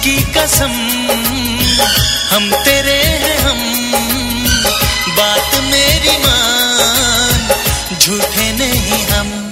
की कसम, हम तेरे हैं हम, बात मेरी मान, झूठे नहीं हम।